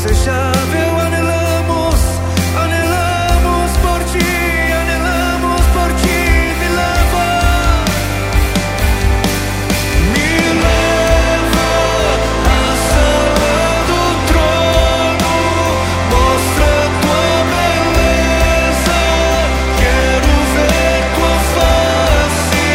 indesejável. Anelamos por ti, me leva. Me leva à sala do trono, mostra tua beleza, quero ver tua face.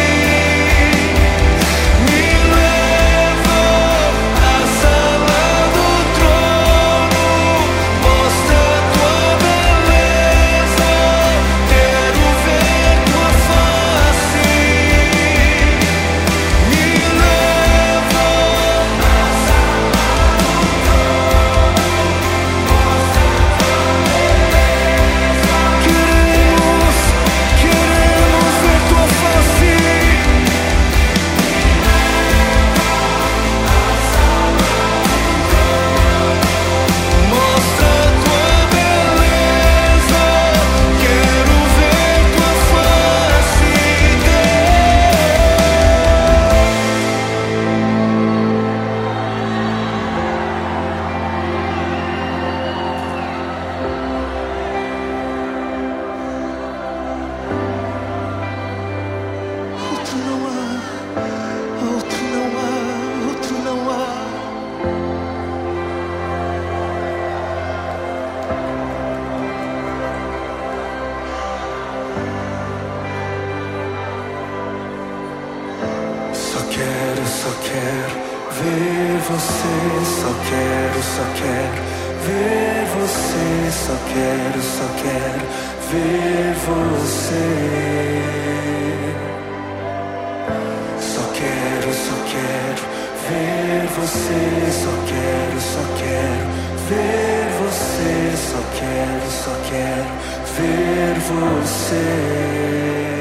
Me leva à sala do trono, mostra tua beleza, quero ver tua face. Me leva à sala do trono, mostra tua beleza, queremos ver tua face. Mostra tua beleza, quero ver tua face, Outro não há, outro não há, outro não há. Só quero ver você. Só quero ver você. Só quero ver você. Só quero ver você. Só quero ver você. Só quero ver você.